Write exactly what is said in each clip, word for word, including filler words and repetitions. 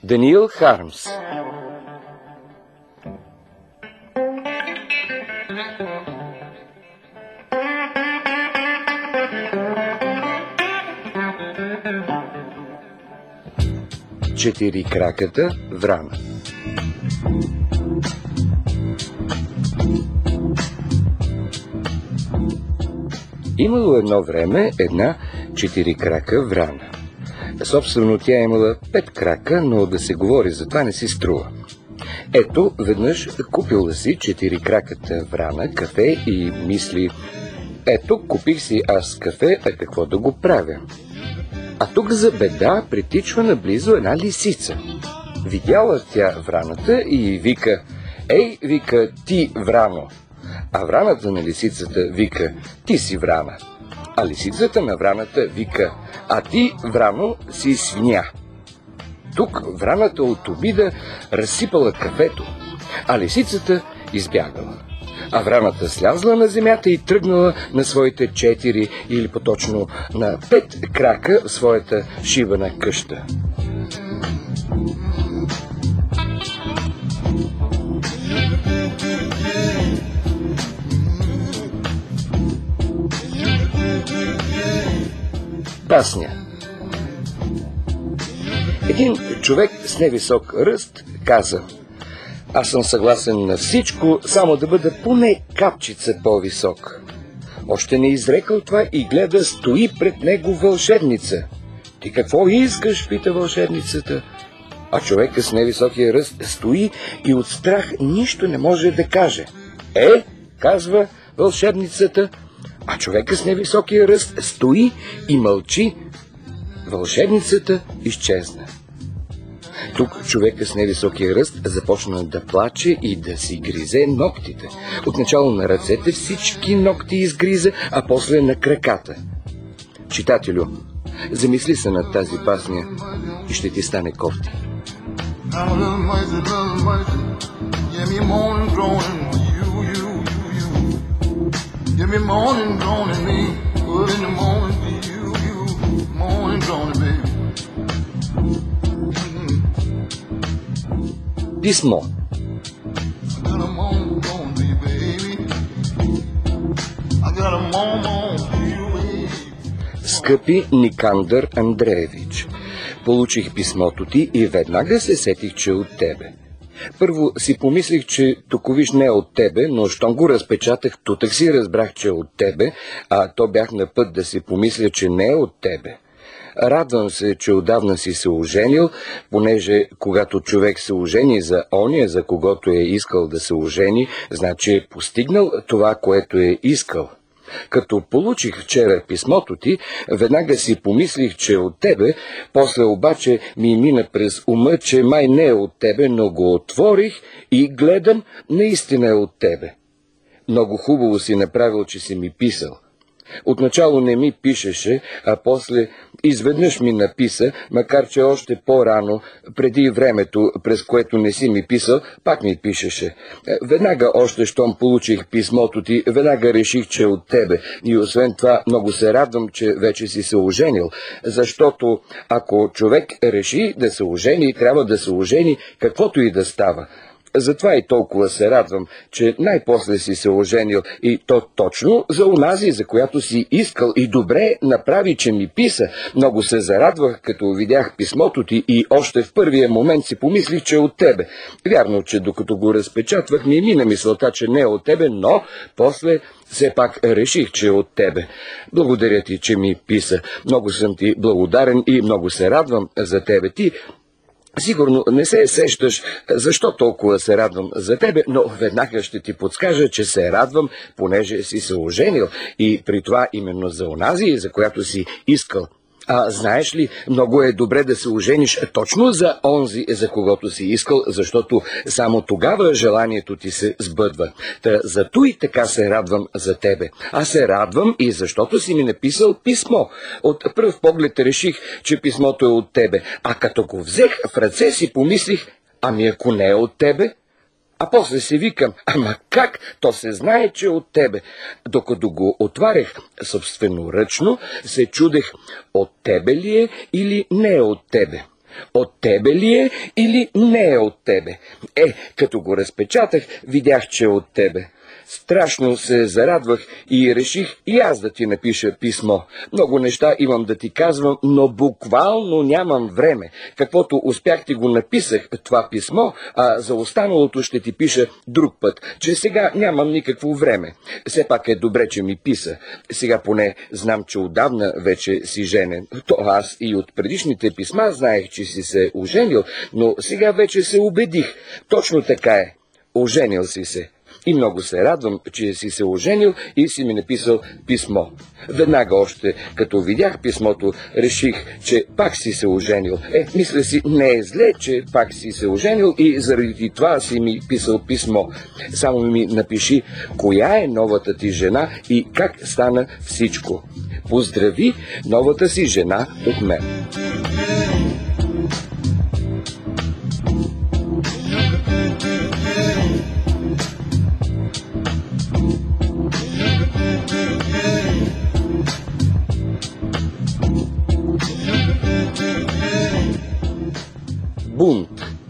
Даниил Хармс. Четирикраката врана. Имало едно време една четирикрака врана. Собствено тя имала пет крака, но да се говори за това не си струва. Ето, веднъж купила си четирикраката врана кафе и мисли: ето, купих си аз кафе, а какво да го правя? А тук за беда притичва наблизо една лисица. Видяла тя враната и вика: ей, вика, ти врано. А враната на лисицата вика: ти си врана. А лисицата на враната вика: а ти, врано, си свиня. Тук враната от обида разсипала кафето, а лисицата избягала. А враната слязла на земята и тръгнала на своите четири, или по-точно на пет крака в своята шибана къща. Пасня. Един човек с невисок ръст каза: аз съм съгласен на всичко, само да бъда поне капчица по-висок. Още не изрекал това и гледа, стои пред него вълшебница. Ти какво искаш? Пита вълшебницата. А човека с невисокия ръст стои и от страх нищо не може да каже. Е, казва вълшебницата. А човека с невисокия ръст стои и мълчи. Вълшебницата изчезна. Тук човека с невисокия ръст започна да плаче и да си гризе ногтите. Отначало на ръцете всички ногти изгриза, а после на краката. Читателю, замисли се над тази пасня и ще ти стане кофти. Писмо. Скъпи Никандър Андреевич, получих писмото ти и веднага се сетих, че е от тебе. Първо си помислих, че токовиш не е от тебе, но щом го разпечатах, тутък си разбрах, че е от тебе, а то бях на път да си помисля, че не е от тебе. Радвам се, че отдавна си се оженил, понеже когато човек се ожени за ония, за когото е искал да се ожени, значи е постигнал това, което е искал. Като получих вчера писмото ти, веднага си помислих, че е от тебе, после обаче ми мина през ума, че май не е от тебе, но го отворих и гледам, наистина е от тебе. Много хубаво си направил, че си ми писал. Отначало не ми пишеше, а после изведнъж ми написа, макар че още по-рано, преди времето, през което не си ми писал, пак ми пишеше. Веднага още, щом получих писмото ти, веднага реших, че е от тебе. И освен това, много се радвам, че вече си се оженил, защото ако човек реши да се ожени, трябва да се ожени каквото и да става. Затова и толкова се радвам, че най-после си се оженил, и то точно за онази, за която си искал, и добре направи, че ми писа. Много се зарадвах, като видях писмото ти и още в първия момент си помислих, че е от тебе. Вярно, че докато го разпечатвах, ми мина мисълта, че не е от тебе, но после все пак реших, че е от тебе. Благодаря ти, че ми писа. Много съм ти благодарен и много се радвам за тебе. Ти сигурно не се сещаш защо толкова се радвам за тебе, но веднага ще ти подскажа, че се радвам, понеже си се оженил, и при това именно за онази, за която си искал. А знаеш ли, много е добре да се ожениш точно за онзи, за когото си искал, защото само тогава желанието ти се сбъдва. Та зато и така се радвам за тебе. Аз се радвам и защото си ми написал писмо. От пръв поглед реших, че писмото е от тебе, а като го взех в ръце си помислих, ами ако не е от тебе? А после си викам, ама как? То се знае, че е от тебе. Докато го отварях собственоръчно, се чудех, от тебе ли е или не е от тебе. От тебе ли е или не е от тебе? Е, като го разпечатах, видях, че е от тебе. Страшно се зарадвах и реших и аз да ти напиша писмо. Много неща имам да ти казвам, но буквално нямам време. Каквото успях ти го написах, това писмо, а за останалото ще ти пиша друг път, че сега нямам никакво време. Все пак е добре, че ми писа. Сега поне знам, че отдавна вече си женен. То аз и от предишните писма знаех, че си се оженил, но сега вече се убедих. Точно така е. Оженил си се. И много се радвам, че си се оженил и си ми написал писмо. Веднага още, като видях писмото, реших, че пак си се оженил. Е, мисля си, не е зле, че пак си се оженил и заради това си ми писал писмо. Само ми напиши, коя е новата ти жена и как стана всичко. Поздрави новата си жена от мен. Бунт.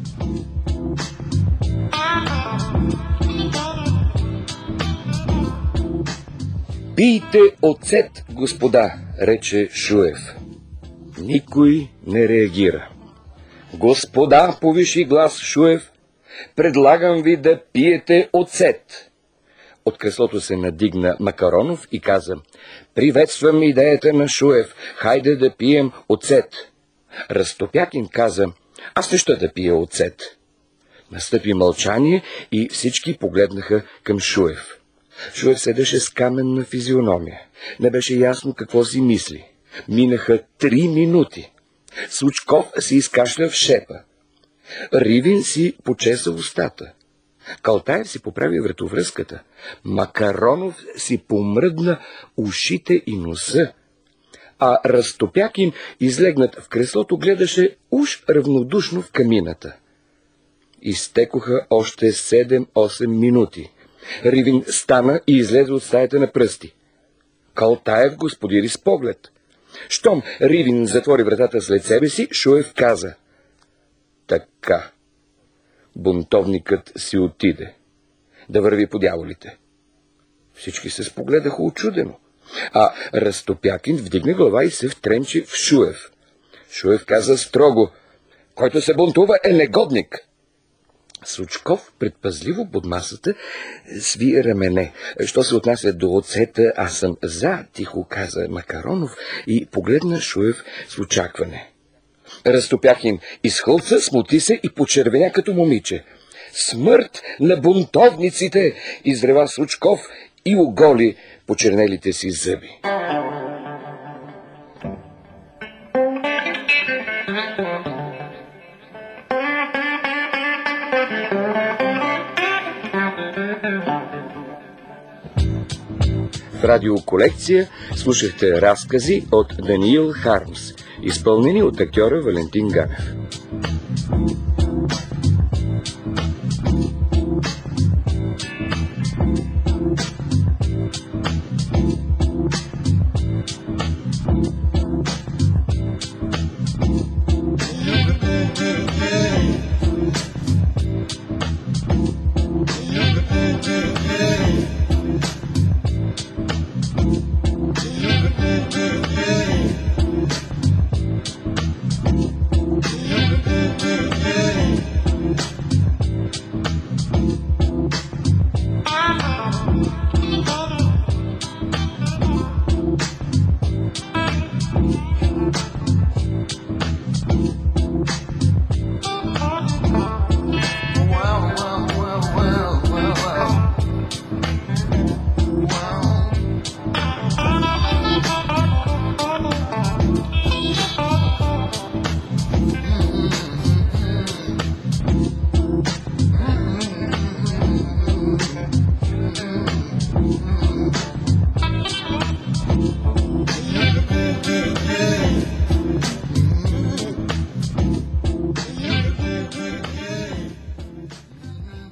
Пийте оцет, господа, рече Шуев. Никой не реагира. Господа, повиши глас Шуев, предлагам ви да пиете оцет. От креслото се надигна Макаронов и каза: приветствам идеята на Шуев, хайде да пием оцет. Разтопякин каза: аз не ще да пия оцет. Настъпи мълчание и всички погледнаха към Шуев. Шуев седеше с каменна физиономия. Не беше ясно какво си мисли. Минаха три минути. Случков си изкашля в шепа. Ривин си почеса устата. Калтаев си поправи вратовръзката. Макаронов си помръдна ушите и носа. А Разтопякин, излегнат в креслото, гледаше уж равнодушно в камината. Изтекоха още седем-осем минути. Ривин стана и излезе от стаята на пръсти. Калтаев го сподири с поглед. Щом Ривин затвори вратата след себе си, Шуев каза: така, бунтовникът си отиде. Да върви по дяволите. Всички се спогледаха учудено. А Разтопякин вдигна глава и се втренчи в Шуев. Шуев каза строго: който се бунтува е негодник. Случков предпазливо под масата сви рамене. Що се отнася до оцета, аз съм за, тихо каза Макаронов и погледна Шуев с очакване. Разтопякин изхълца, смути се и почервеня като момиче. Смърт на бунтовниците! Изрева Случков и оголи почернелите си зъби. В радиоколекция слушахте разкази от Даниил Хармс, изпълнени от актьора Валентин Ганев.